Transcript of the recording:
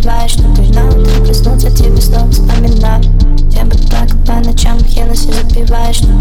забиваешь, но ты на утро проснуться тебе снова вспоминаю. Тебе бы так по ночам Хеннесси запиваешь, но